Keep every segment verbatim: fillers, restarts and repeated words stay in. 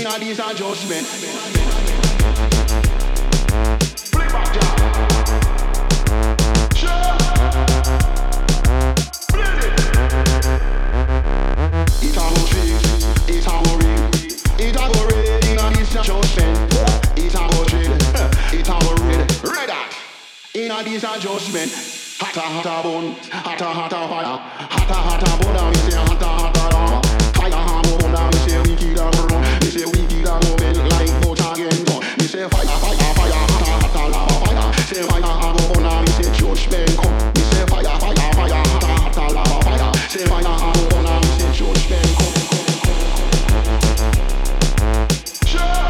in a this adjustment. Flip back down. Sure. Play it. It a go shake, it a go ring, it a go red in a this adjustment. It a go dread, it a go red, red hot in a this adjustment. Hotter, hotter bone, hotter, hotter fire, hotter, hotter bone. We say hotter, hotter lava. Fire hammer bone. We say we keep that run. We say we keep that moving like boat again. We say fire, fire, fire, hotter, hotter lava fire. Say fire hammer bone. We say judgment come. We say fire, fire, fire, hotter, hotter lava fire. Say fire hammer bone. We say judgment come. Sure.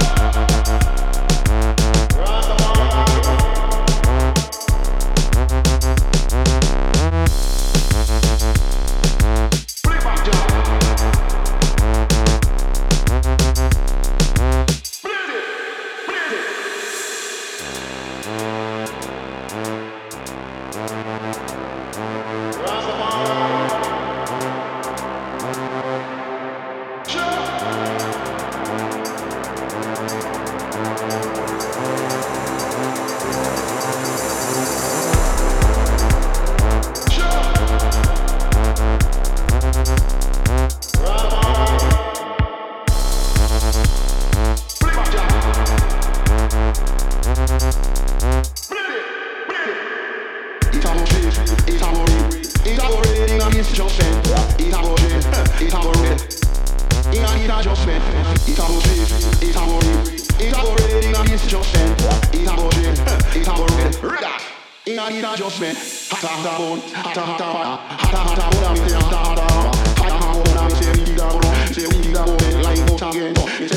Say we keep that going like boat again.